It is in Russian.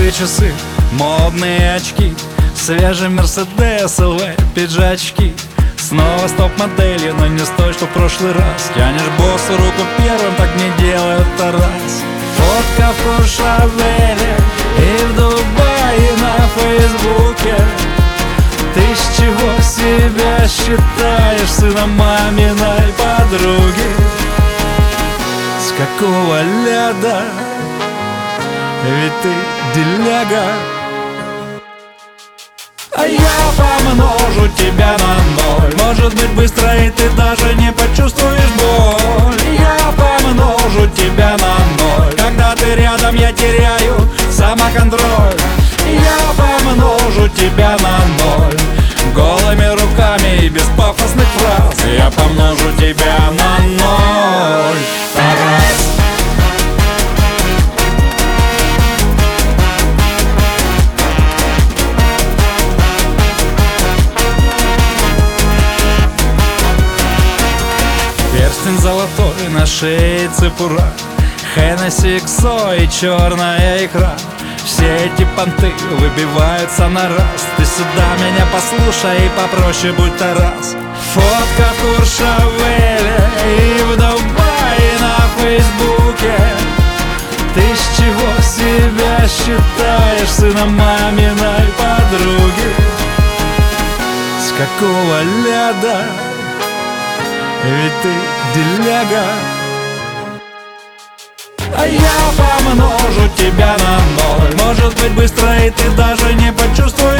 Новые часы, модные очки, свежий Мерседес, ЛВ, пиджачки. Снова с топ-моделью, но не с той, что в прошлый раз. Тянешь боссу руку первым, так не делают раз. Фотка в Куршавеле и в Дубае на Фейсбуке. Ты с чего себя считаешь сыном маминой подруги? С какого ляда? Ведь ты деляга. А я помножу тебя на 0. Может быть быстро, и ты даже не почувствуешь боль. Я помножу тебя на 0. Когда ты рядом, я теряю самоконтроль. Я помножу тебя на 0. Голыми руками и без пафосных фраз. Я помножу тебя на 0. Раз. Перстень золотой на шее цепура, Хеннесси, Иксо и черная икра. Все эти понты выбиваются на раз. Ты сюда меня послушай и попроще будь Тарас. Фотка в Куршавеле и в Дубае на Фейсбуке. Ты с чего себя считаешь сыном маминой подруги? С какого ляда? Ведь ты деляга. А я помножу тебя на 0. Может быть быстро, и ты даже не почувствуешь